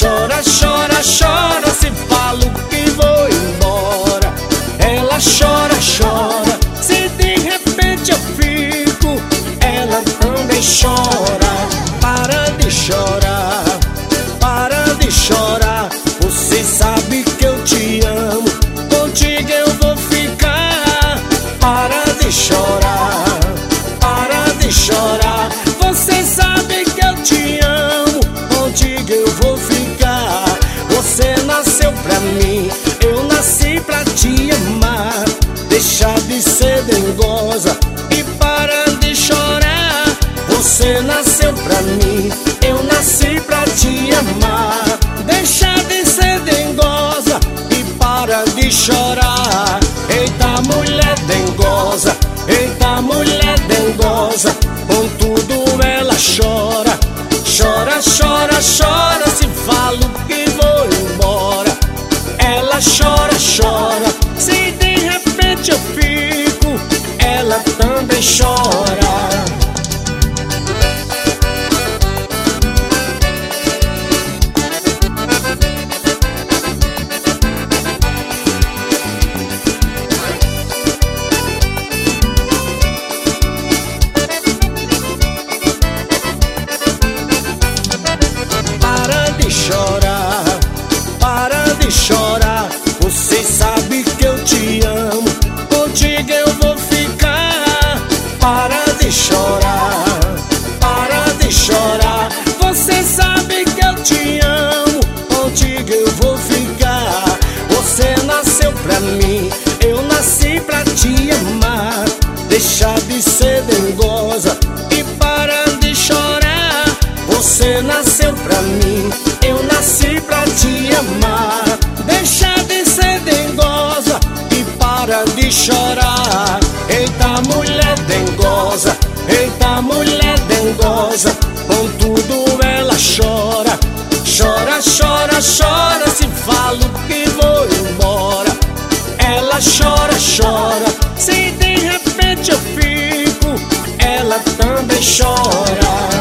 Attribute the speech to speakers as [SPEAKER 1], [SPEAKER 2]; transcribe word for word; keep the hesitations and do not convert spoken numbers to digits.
[SPEAKER 1] Chora, chora, chora, se falo que vou embora. Ela chora, chora, se de repente eu fico, ela também chora. Para de chorar, para de chorar, você sabe que eu te amo, contigo eu vou ficar. Para de chorar, para de chorar, você sabe que eu te amo, contigo eu vou ficar. Você nasceu pra mim, eu nasci pra te amar. Deixa de ser dengosa e para de chorar. Você nasceu pra mim, eu nasci pra te amar. Deixa de ser dengosa e para de chorar. Eita mulher dengosa, eita mulher dengosa, com tudo ela chora. Chora, chora, chora, se falo que vou embora. Ela chora, chora, se de repente eu fico, ela também chora. Chorar, para de chorar, você sabe que eu te amo, contigo eu vou ficar. Para de chorar, para de chorar, você sabe que eu te amo, contigo eu vou ficar. Você nasceu pra mim, eu nasci pra te amar. Deixa de ser dengosa e para de chorar. Você nasceu pra mim, eu nasci pra te amar. Deixa de ser dengosa e para de chorar. Eita mulher dengosa, eita mulher dengosa, com tudo ela chora. Chora, chora, chora, se falo que vou embora. Ela chora, chora, se de repente eu fico, ela também chora.